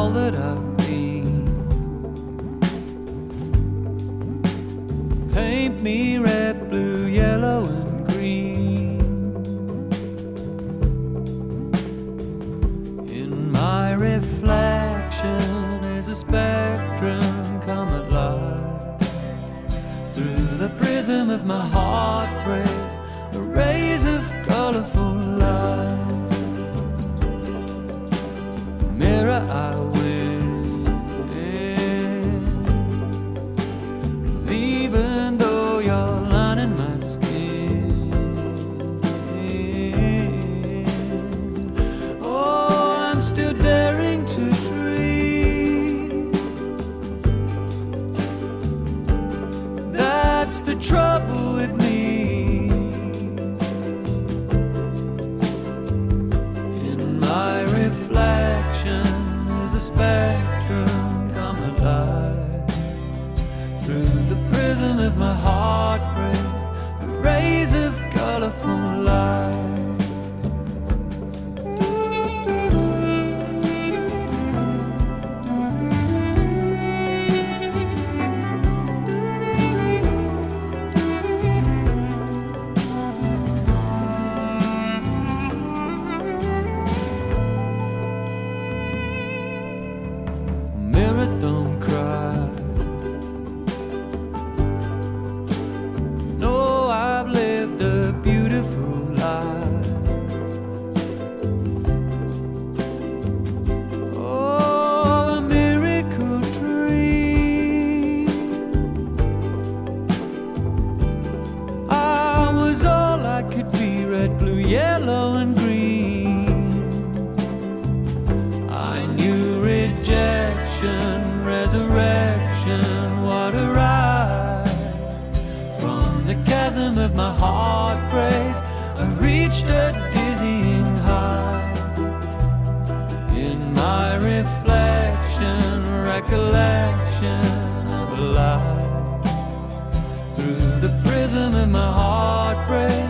all that I've been. Paint me red, blue, yellow and green. In my reflection is a spectrum come alive. Through the prism of my heartbreak, rays of colorful light. Mirror I win, 'cause even though you're lining my skin, oh, I'm still daring to dream. That's the trouble with me. My reflection is a spectrum come alive. Through the prism of my heartbreak, rays of colorful light. Don't cry. No, I've lived a beautiful life. Oh, a miracle dream. I was all I could be, red, blue, yellow and green. I knew rejection, resurrection, what a ride. From the chasm of my heartbreak, I reached a dizzying high. In my reflection, recollection of a life. Through the prism of my heartbreak,